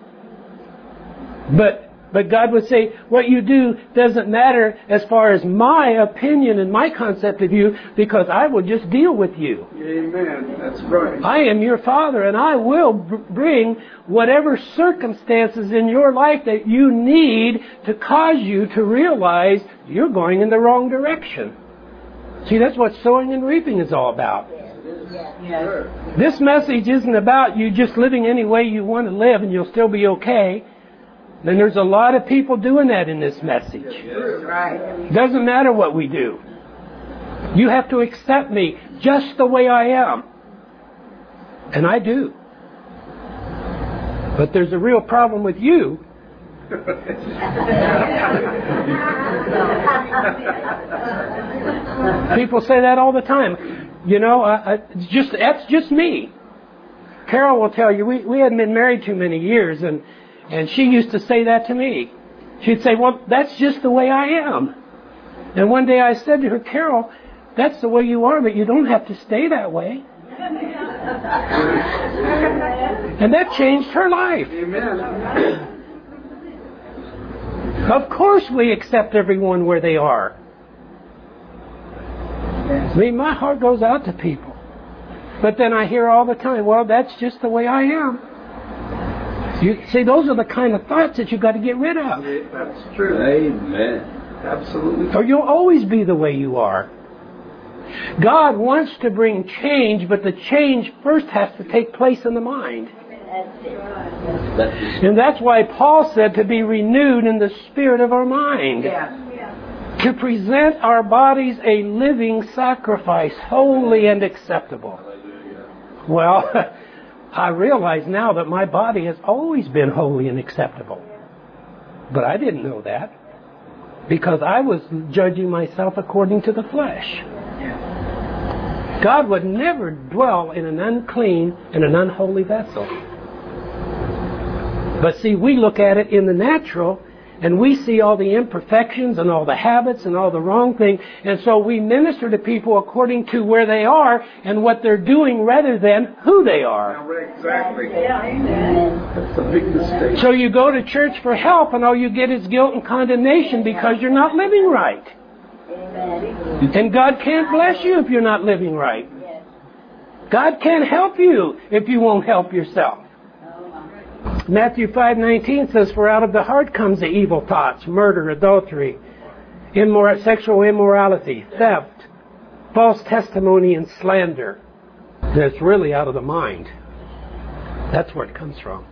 [SPEAKER 1] But God would say, what you do doesn't matter as far as my opinion and my concept of you, because I will just deal with you.
[SPEAKER 3] Amen. That's right.
[SPEAKER 1] I am your Father, and I will bring whatever circumstances in your life that you need to cause you to realize you're going in the wrong direction. See, that's what sowing and reaping is all about.
[SPEAKER 2] Yes.
[SPEAKER 1] This message isn't about you just living any way you want to live and you'll still be okay. And there's a lot of people doing that in this message.
[SPEAKER 2] Right.
[SPEAKER 1] Doesn't matter what we do. You have to accept me just the way I am. And I do. But there's a real problem with you. People say that all the time. You know, that's just me. Carol will tell you, we hadn't been married too many years, and she used to say that to me. She'd say, well, that's just the way I am. And one day I said to her, Carol, that's the way you are, but you don't have to stay that way. And that changed her life.
[SPEAKER 3] Amen.
[SPEAKER 1] Of course we accept everyone where they are. I mean, my heart goes out to people. But then I hear all the time, well, that's just the way I am. You see, those are the kind of thoughts that you've got to get rid of.
[SPEAKER 3] That's true.
[SPEAKER 4] Amen.
[SPEAKER 3] Absolutely.
[SPEAKER 1] Or you'll always be the way you are. God wants to bring change, but the change first has to take place in the mind. And that's why Paul said to be renewed in the spirit of our mind.
[SPEAKER 2] Yeah.
[SPEAKER 1] To present our bodies a living sacrifice, holy and acceptable. Well, I realize now that my body has always been holy and acceptable. But I didn't know that. Because I was judging myself according to the flesh. God would never dwell in an unclean and an unholy vessel. But see, we look at it in the natural, and we see all the imperfections and all the habits and all the wrong things, and so we minister to people according to where they are and what they're doing rather than who they are.
[SPEAKER 3] Exactly. That's a big mistake.
[SPEAKER 1] So you go to church for help, and all you get is guilt and condemnation because you're not living right. And God can't bless you if you're not living right. God can't help you if you won't help yourself. Matthew 5:19 says, for out of the heart comes the evil thoughts, murder, adultery, sexual immorality, theft, false testimony, and slander. That's really out of the mind. That's where it comes from.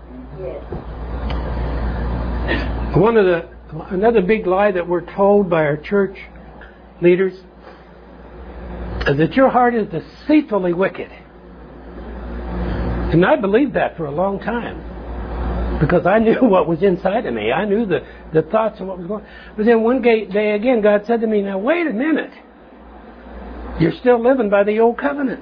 [SPEAKER 1] Another big lie that we're told by our church leaders is that your heart is deceitfully wicked. And I believed that for a long time. Because I knew what was inside of me. I knew the thoughts of what was going on. But then one day again, God said to me, now wait a minute. You're still living by the old covenant.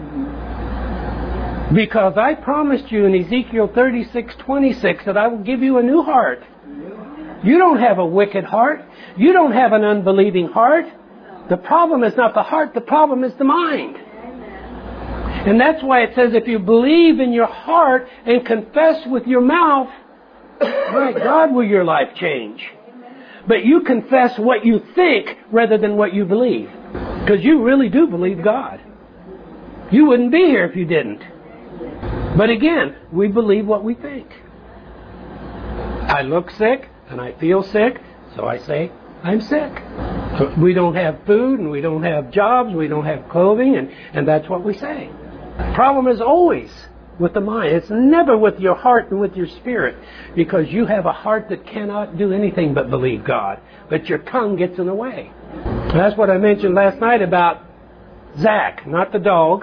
[SPEAKER 1] Because I promised you in Ezekiel 36:26 that I will give you a new heart. You don't have a wicked heart. You don't have an unbelieving heart. The problem is not the heart. The problem is the mind. And that's why it says if you believe in your heart and confess with your mouth, my God, will your life change. But you confess what you think rather than what you believe. Because you really do believe God. You wouldn't be here if you didn't. But again, we believe what we think. I look sick and I feel sick, so I say I'm sick. We don't have food and we don't have jobs, we don't have clothing, and that's what we say. The problem is always with the mind. It's never with your heart and with your spirit, because you have a heart that cannot do anything but believe God. But your tongue gets in the way. That's what I mentioned last night about Zach, not the dog,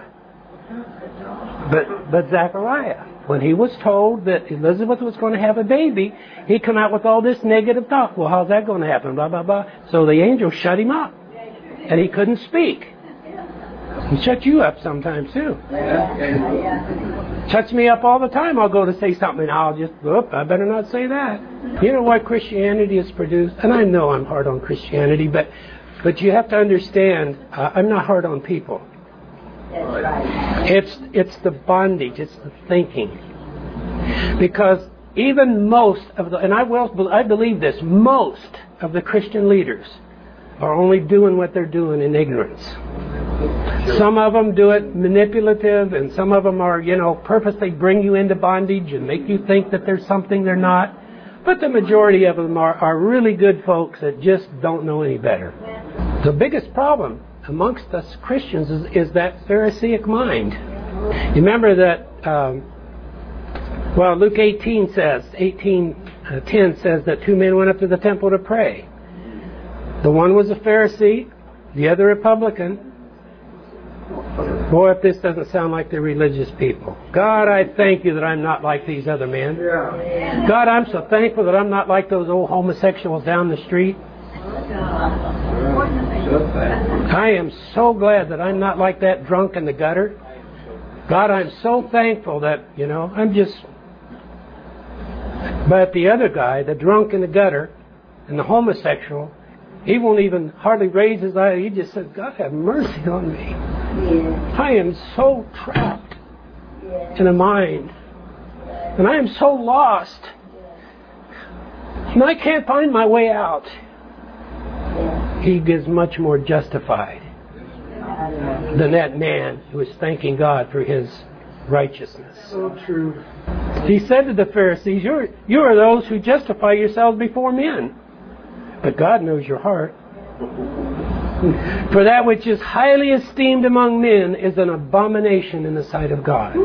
[SPEAKER 1] but Zachariah. When he was told that Elizabeth was going to have a baby, he came out with all this negative talk. Well, how's that going to happen? Blah, blah, blah. So the angel shut him up. And he couldn't speak. He shuts you up sometimes too. Shuts me up all the time. I'll go to say something and I'll just, I better not say that. You know why Christianity is produced? And I know I'm hard on Christianity, but you have to understand, I'm not hard on people. It's the bondage, it's the thinking. Because even most of the, and I believe this, most of the Christian leaders are only doing what they're doing in ignorance. Some of them do it manipulative, and some of them are, purposely bring you into bondage and make you think that there's something they're not. But the majority of them are really good folks that just don't know any better. The biggest problem amongst us Christians is that Pharisaic mind. You remember that, Luke 18:10 says that two men went up to the temple to pray. The one was a Pharisee, the other a publican. Boy, if this doesn't sound like the religious people. God, I thank you that I'm not like these other men. God, I'm so thankful that I'm not like those old homosexuals down the street. I am so glad that I'm not like that drunk in the gutter. God, I'm so thankful that, I'm just... But the other guy, the drunk in the gutter, and the homosexual, he won't even hardly raise his eye. He just says, God, have mercy on me. I am so trapped in a mind. And I am so lost. And I can't find my way out. He is much more justified than that man who is thanking God for his righteousness.
[SPEAKER 3] So true.
[SPEAKER 1] He said to the Pharisees, you are those who justify yourselves before men, but God knows your heart. For that which is highly esteemed among men is an abomination in the sight of God.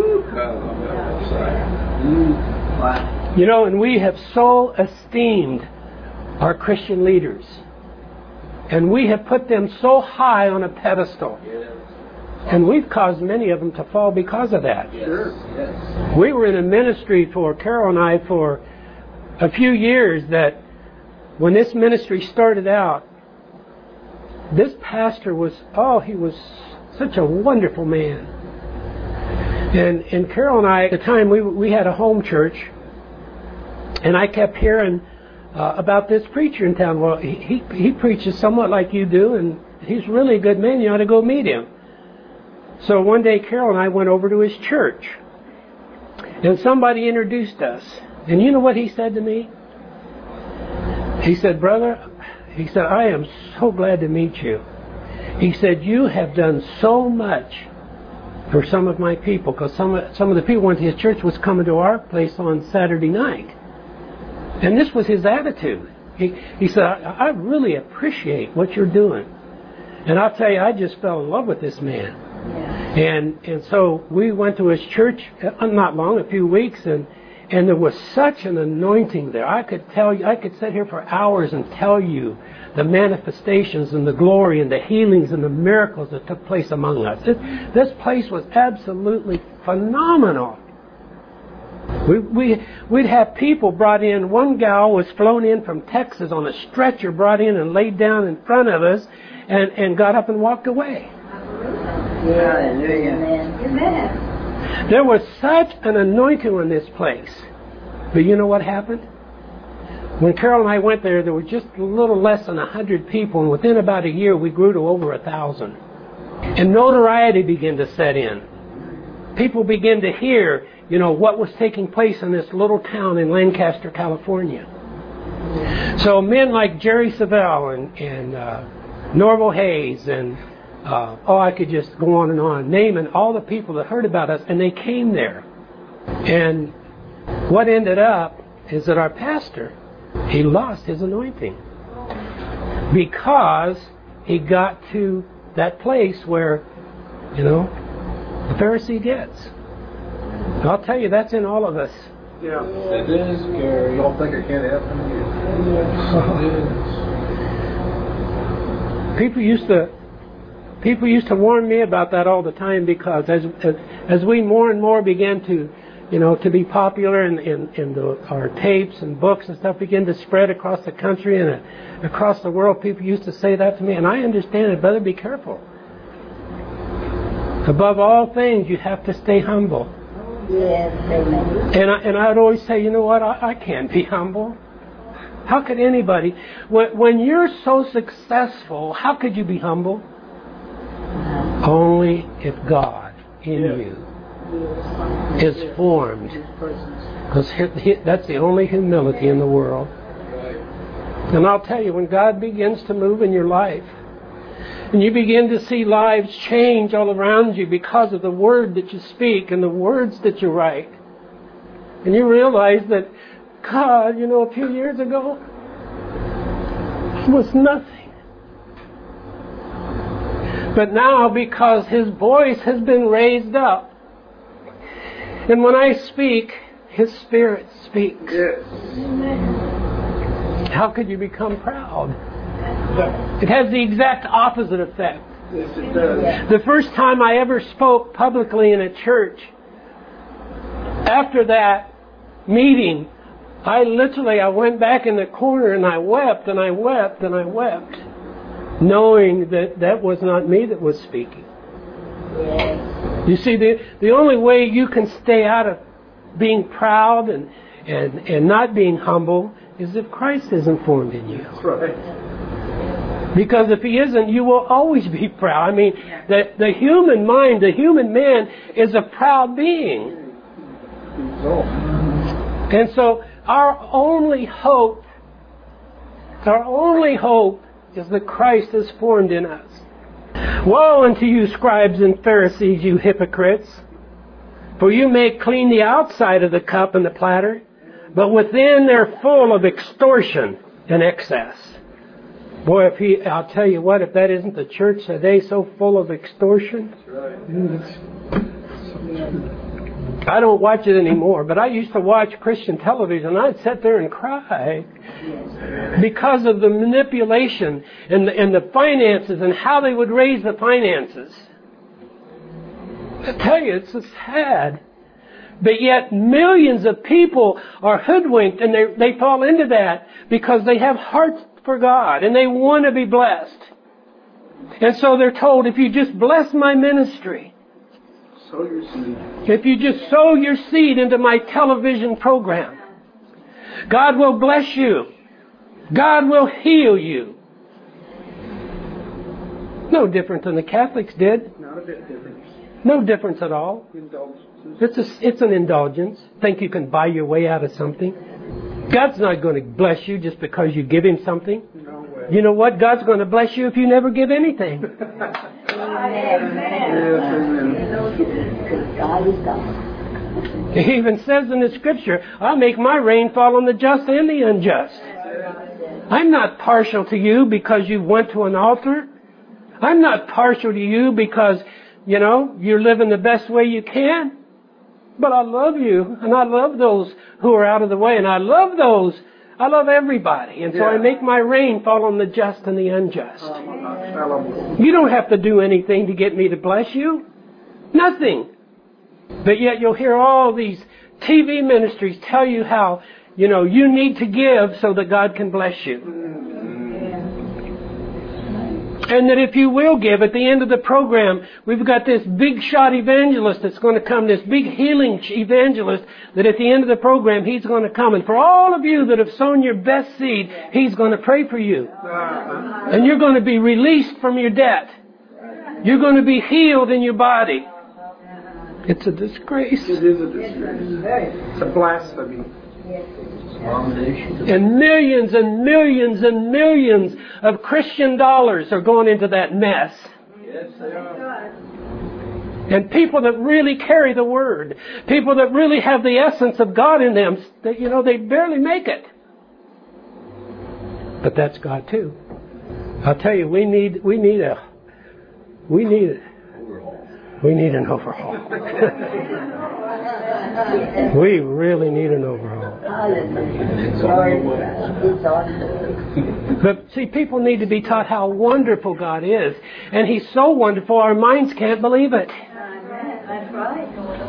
[SPEAKER 1] And we have so esteemed our Christian leaders. And we have put them so high on a pedestal. And we've caused many of them to fall because of that. We were in a ministry for Carol and I for a few years that when this ministry started out, this pastor was, he was such a wonderful man. And Carol and I, at the time, we had a home church. And I kept hearing about this preacher in town. Well, he preaches somewhat like you do, and he's really a good man. You ought to go meet him. So one day, Carol and I went over to his church. And somebody introduced us. And you know what he said to me? He said, brother, I am so glad to meet you. He said, you have done so much for some of my people, because some of the people went to his church was coming to our place on Saturday night. And this was his attitude. He said, I really appreciate what you're doing. And I'll tell you, I just fell in love with this man. And so we went to his church, not long, a few weeks, and there was such an anointing there. I could sit here for hours and tell you the manifestations and the glory and the healings and the miracles that took place among us. This place was absolutely phenomenal. We'd have people brought in. One gal was flown in from Texas on a stretcher, brought in and laid down in front of us, and got up and walked away.
[SPEAKER 2] Amen.
[SPEAKER 1] There was such an anointing in this place. But you know what happened? When Carol and I went there, there were just a little less than 100 people, and within about a year, we grew to over 1,000. And notoriety began to set in. People began to hear, what was taking place in this little town in Lancaster, California. So men like Jerry Savelle and Norval Hayes and I could just go on, naming all the people that heard about us, and they came there. And what ended up is that our pastor, he lost his anointing because he got to that place where, the Pharisee gets. I'll tell you, that's in all of us.
[SPEAKER 3] Yeah. It is scary. You don't think it can't happen to you?
[SPEAKER 1] People used to warn me about that all the time, because as we more and more began to, to be popular, and our tapes and books and stuff began to spread across the country and across the world, people used to say that to me, and I understand it. Better be careful. Above all things, you have to stay humble.
[SPEAKER 2] Yes, amen.
[SPEAKER 1] And I'd always say, you know what? I can't be humble. How could anybody? When you're so successful, how could you be humble? Only if God in you is formed. Because that's the only humility in the world. And I'll tell you, when God begins to move in your life, and you begin to see lives change all around you because of the word that you speak and the words that you write, and you realize that God, a few years ago was nothing. But now, because His voice has been raised up, and when I speak, His Spirit speaks.
[SPEAKER 3] Yes.
[SPEAKER 1] How could you become proud? It has the exact opposite effect.
[SPEAKER 3] Yes, it does.
[SPEAKER 1] The first time I ever spoke publicly in a church, after that meeting, I went back in the corner and I wept and I wept and I wept, knowing that was not me that was speaking. You see, the only way you can stay out of being proud and not being humble is if Christ isn't formed in you.
[SPEAKER 3] That's right.
[SPEAKER 1] Because if He isn't, you will always be proud. I mean, the human mind, the human man is a proud being. And so our only hope is that Christ is formed in us. Woe unto you, scribes and Pharisees, you hypocrites! For you make clean the outside of the cup and the platter, but within they're full of extortion and excess. Boy, I'll tell you what, if that isn't the church today, so full of extortion. I don't watch it anymore, but I used to watch Christian television, and I'd sit there and cry because of the manipulation and the finances and how they would raise the finances. I tell you, it's so sad. But yet millions of people are hoodwinked, and they fall into that because they have hearts for God and they want to be blessed. And so they're told, if you just bless my ministry,
[SPEAKER 3] Sow your seed.
[SPEAKER 1] if you just sow your seed into my television program, God will bless you. God will heal you. No different than the Catholics did.
[SPEAKER 3] Not a bit different.
[SPEAKER 1] No difference at all.
[SPEAKER 3] Indulgences.
[SPEAKER 1] It's an indulgence. Think you can buy your way out of something? God's not going to bless you just because you give Him something.
[SPEAKER 3] No way.
[SPEAKER 1] You know what? God's going to bless you if you never give anything.
[SPEAKER 3] Yes, amen.
[SPEAKER 2] God is God.
[SPEAKER 1] He even says in the Scripture, I'll make my rain fall on the just and the unjust. I'm not partial to you because you went to an altar. I'm not partial to you because, you're living the best way you can. But I love you, and I love those who are out of the way, and I love everybody. And so I make my rain fall on the just and the unjust. You don't have to do anything to get me to bless you. Nothing. But yet you'll hear all these TV ministries tell you how, you need to give so that God can bless you. And that if you will give, at the end of the program, we've got this big shot evangelist that's going to come, this big healing evangelist, that at the end of the program, he's going to come. And for all of you that have sown your best seed, he's going to pray for you. And you're going to be released from your debt. You're going to be healed in your body. It's a disgrace.
[SPEAKER 3] It is a disgrace. It's a blasphemy.
[SPEAKER 1] And millions and millions and millions of Christian dollars are going into that mess.
[SPEAKER 3] Yes, they are.
[SPEAKER 1] And people that really carry the Word, people that really have the essence of God in them, they barely make it. But that's God too. I'll tell you, we need an overhaul. We really need an overhaul. But see, people need to be taught how wonderful God is. And He's so wonderful, our minds can't believe it.
[SPEAKER 2] That's right.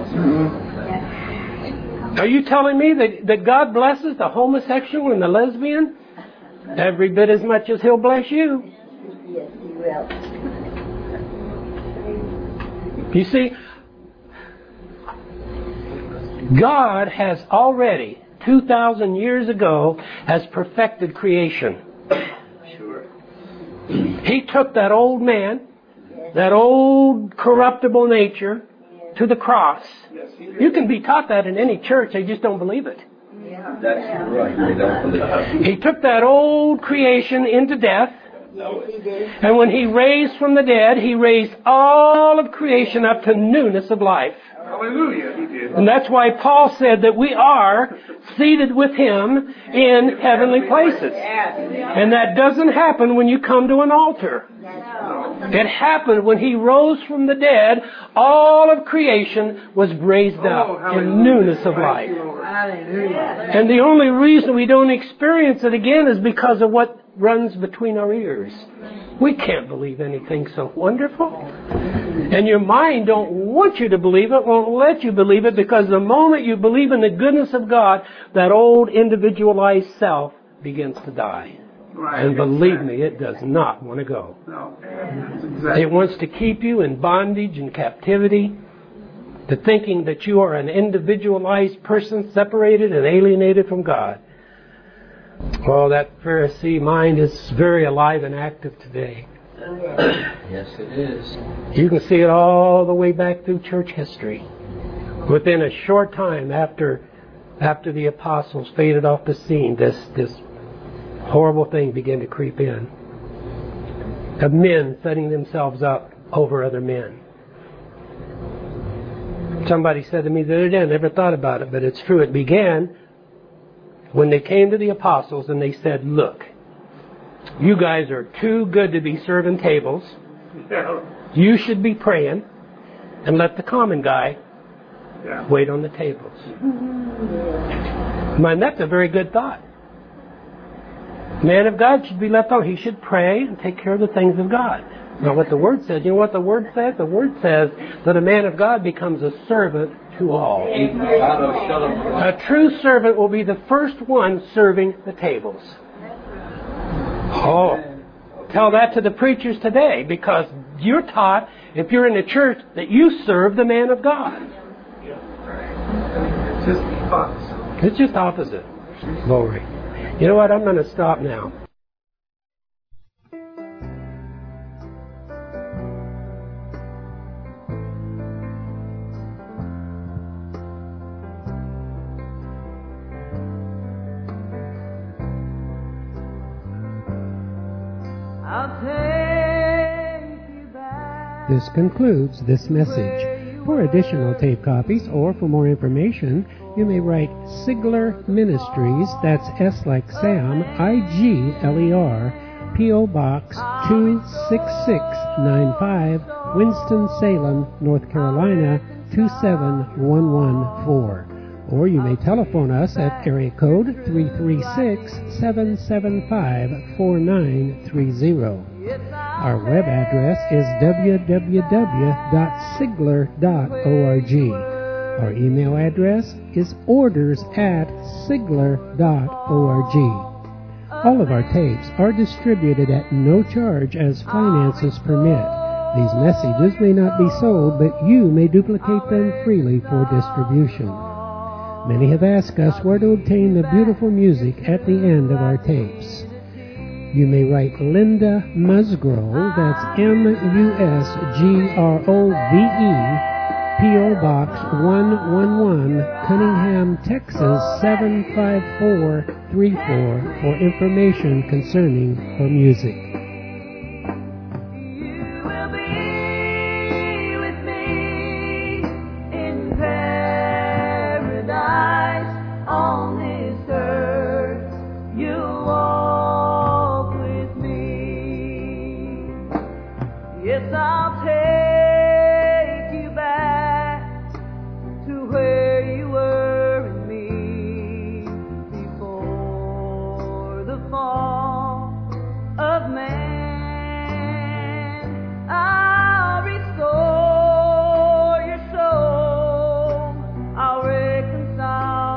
[SPEAKER 1] Are you telling me that God blesses the homosexual and the lesbian every bit as much as He'll bless you?
[SPEAKER 2] Yes, He will.
[SPEAKER 1] You see, God has already, 2,000 years ago, has perfected creation.
[SPEAKER 3] Sure.
[SPEAKER 1] He took that old man, that old corruptible nature, to the cross.
[SPEAKER 3] Yes, He did.
[SPEAKER 1] You can be taught that in any church, they just don't believe it.
[SPEAKER 4] That's right. They don't believe it.
[SPEAKER 1] He took that old creation into death,
[SPEAKER 2] Yes, He did.
[SPEAKER 1] and when He raised from the dead, He raised all of creation up to newness of life.
[SPEAKER 3] Hallelujah, He did.
[SPEAKER 1] And that's why Paul said that we are seated with Him in heavenly places. And that doesn't happen when you come to an altar. It happened when He rose from the dead. All of creation was raised up in newness of life. And the only reason we don't experience it again is because of what runs between our ears. We can't believe anything so wonderful. And your mind don't want you to believe it, won't let you believe it, because the moment you believe in the goodness of God, that old individualized self begins to die.
[SPEAKER 3] Right.
[SPEAKER 1] And believe me, it does not want to go.
[SPEAKER 3] No. That's exactly.
[SPEAKER 1] It wants to keep you in bondage and captivity, to thinking that you are an individualized person, separated and alienated from God. Oh, that Pharisee mind is very alive and active today.
[SPEAKER 4] Yes, it is.
[SPEAKER 1] You can see it all the way back through church history. Within a short time after the apostles faded off the scene, this horrible thing began to creep in. Of men setting themselves up over other men. Somebody said to me the other day, I never thought about it, but it's true. It began when they came to the apostles and they said, look, you guys are too good to be serving tables. You should be praying and let the common guy wait on the tables. Man, that's a very good thought. Man of God should be left on. He should pray and take care of the things of God. Now what the Word says, you know what the Word says? The Word says that a man of God becomes a servant to all. A true servant will be the first one serving the tables. Oh, tell that to the preachers today, because you're taught, if you're in a church, that you serve the man of God.
[SPEAKER 3] It's just opposite.
[SPEAKER 1] It's just opposite. Glory. You know what? I'm going to stop now. This concludes this message. For additional tape copies or for more information, you may write Sigler Ministries, that's S like Sam, I-G-L-E-R, P.O. Box 26695, Winston-Salem, North Carolina, 27114. Or you may telephone us at area code 336-775-4930. Our web address is www.sigler.org. Our email address is orders@sigler.org. All of our tapes are distributed at no charge as finances permit. These messages may not be sold, but you may duplicate them freely for distribution. Many have asked us where to obtain the beautiful music at the end of our tapes. You may write Linda Musgrove, that's Musgrove, P.O. Box 111, Cunningham, Texas 75434 for information concerning her music.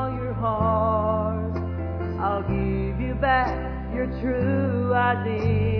[SPEAKER 5] True identity.